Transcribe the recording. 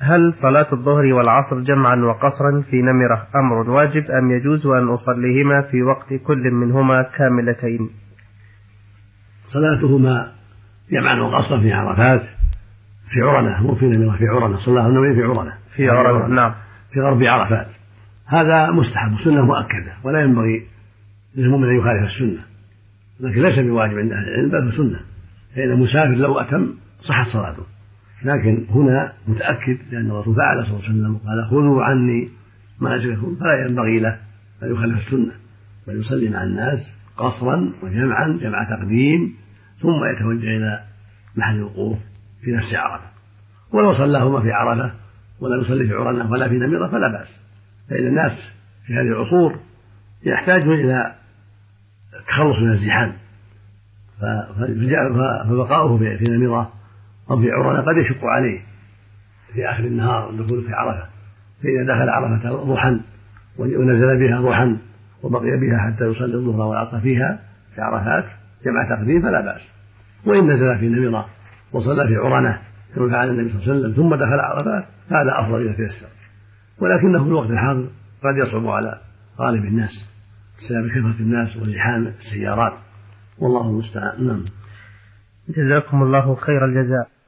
هل صلاة الظهر والعصر جمعا وقصرا في نمرة أمر واجب أم يجوز أن أصليهما في وقت كل منهما كاملتين؟ صلاتهما جمعا وقصرا في عرفات في عرنة، مو في نمرة، في عرنة، صلاة النبي في عرنة، في عرنة نعم، في غرب عرفات. هذا مستحب، سنة مؤكدة، ولا ينبغي للمؤمن أن يخالف السنة، لكن ليس بواجب عند أهل العلم بل سنة، فإن المسافر لو أتم صحت صلاته، لكن هنا متأكد لأن الرسول فعل صلى الله عليه وسلم قال خذوا عني مناسككم، فلا ينبغي له أن يخالف السنة بل يصلي مع الناس قصرا وجمعا جمع تقديم، ثم يتوجه إلى محل الوقوف في نفس عرفة. ولو صلاهما في عرفة ولا يصلي في عرنة ولا في نمرة فلا بأس، فإن الناس في هذه العصور يحتاجون إلى التخلص من الزحام، فبقاؤه في نمرة أو في عرنة قد يشق عليه في آخر النهار الدخول في عرفة، فإذا دخل عرفة ضحى ونزل بها ضحى وبقي بها حتى يصلي الظهر والعصر فيها في عرفات جمع تقديم فلا بأس. وإن نزل في نمرة وصلى في عرنة كما فعل النبي صلى الله عليه وسلم ثم دخل عرفات هذا أفضل إذا تيسر، ولكنه في الوقت الحاضر قد يصعب على غالب الناس بسبب كثرة الناس وزحام السيارات، والله المستعان. جزاكم الله خير الجزاء.